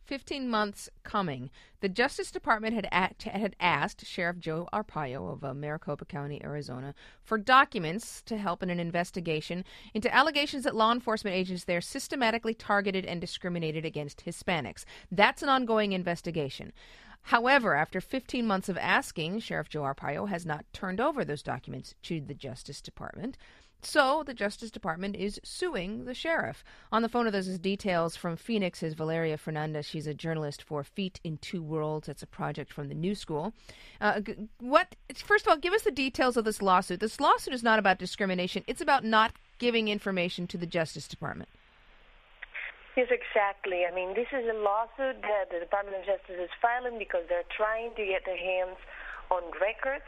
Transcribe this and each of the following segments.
15 months coming. The Justice Department had asked Sheriff Joe Arpaio of Maricopa County, Arizona, for documents to help in an investigation into allegations that law enforcement agents there systematically targeted and discriminated against Hispanics. That's an ongoing investigation. However, after 15 months of asking, Sheriff Joe Arpaio has not turned over those documents to the Justice Department. So the Justice Department is suing the sheriff. On the phone with us is details from Phoenix is Valeria Fernandez. She's a journalist for Feet in Two Worlds. It's a project from the New School. First of all, give us the details of this lawsuit. This lawsuit is not about discrimination. It's about not giving information to the Justice Department. Yes, exactly. I mean, this is a lawsuit that the Department of Justice is filing because they're trying to get their hands on records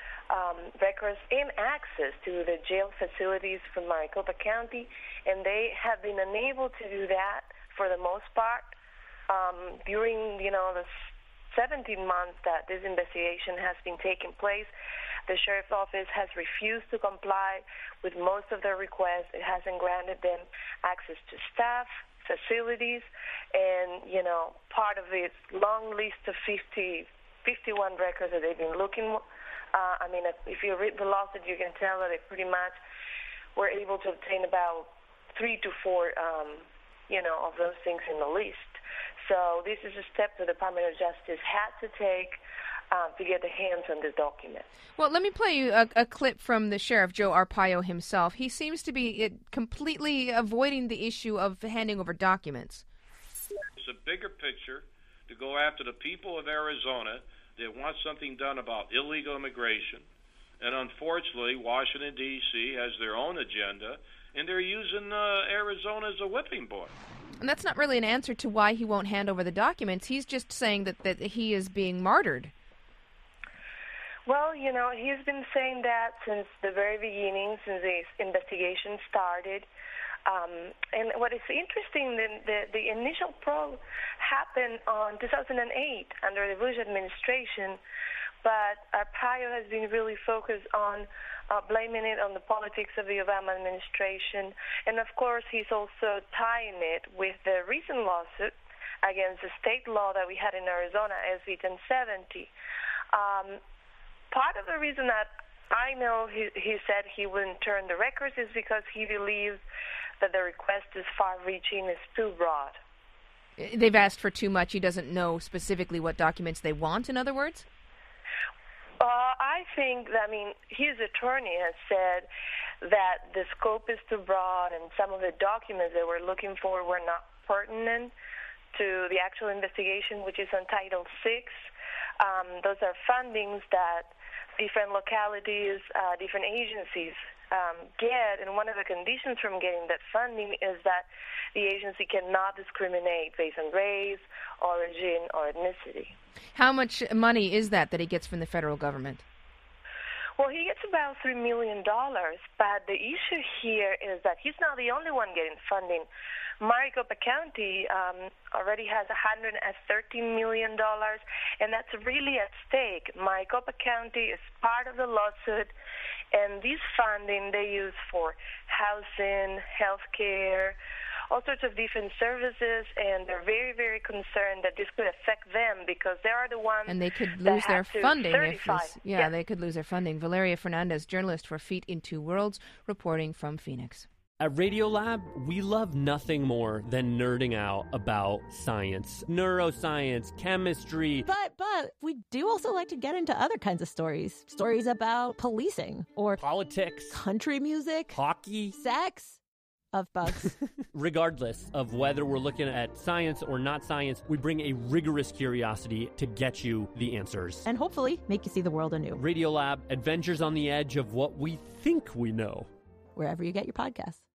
and access to the jail facilities from Maricopa County, and they have been unable to do that for the most part during, the 17 months that this investigation has been taking place. The Sheriff's Office has refused to comply with most of their requests. It hasn't granted them access to staff, facilities, and, part of its long list of 51 records that they've been looking. If you read the lawsuit, you can tell that they pretty much were able to obtain about 3 to 4, of those things in the list. So this is a step the Department of Justice had to take to get their hands on this document. Well, let me play you a clip from the Sheriff Joe Arpaio himself. He seems to be completely avoiding the issue of handing over documents. It's a bigger picture to go after the people of Arizona that want something done about illegal immigration. And unfortunately, Washington, D.C. has their own agenda, and they're using Arizona as a whipping boy. And that's not really an answer to why he won't hand over the documents. He's just saying that he is being martyred. Well, he's been saying that since the very beginning, since the investigation started. And what is interesting, the initial probe happened on 2008 under the Bush administration, but Arpaio has been really focused on blaming it on the politics of the Obama administration. And, of course, he's also tying it with the recent lawsuit against the state law that we had in Arizona, SB 1070. Part of the reason that I know he said he wouldn't turn the records is because he believes that the request is far-reaching, is too broad. They've asked for too much. He doesn't know specifically what documents they want, in other words? I think, his attorney has said that the scope is too broad and some of the documents they were looking for were not pertinent to the actual investigation, which is on Title VI. Those are fundings that different localities, different agencies get, and one of the conditions from getting that funding is that the agency cannot discriminate based on race, origin, or ethnicity. How much money is that he gets from the federal government? Well, he gets about $3 million, but the issue here is that he's not the only one getting funding. Maricopa County already has $113 million, and that's really at stake. Maricopa County is part of the lawsuit, and this funding they use for housing, health care, all sorts of different services, and they're very, very concerned that this could affect them because they are the ones and they could lose their funding. Yeah, they could lose their funding. Valeria Fernandez, journalist for Feet in Two Worlds, reporting from Phoenix. At Radiolab, we love nothing more than nerding out about science, neuroscience, chemistry. But we do also like to get into other kinds of stories. Stories about policing or politics, country music, hockey, sex. Of bugs. Regardless of whether we're looking at science or not science, we bring a rigorous curiosity to get you the answers. And hopefully make you see the world anew. Radiolab, adventures on the edge of what we think we know. Wherever you get your podcasts.